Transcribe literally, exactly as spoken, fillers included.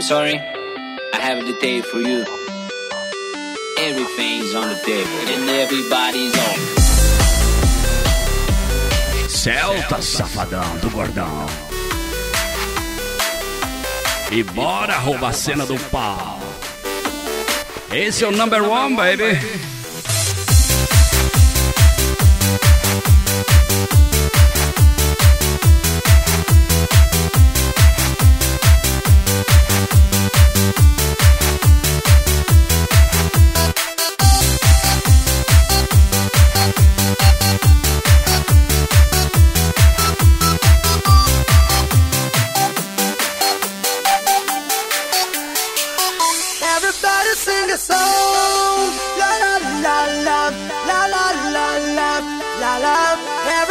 sorry, I have a detail for you. Everything's on the table and everybody's on. Celta, safadão do gordão. E bora roubar a cena do pau. Esse é o number one, baby. La la la la la la la la la la.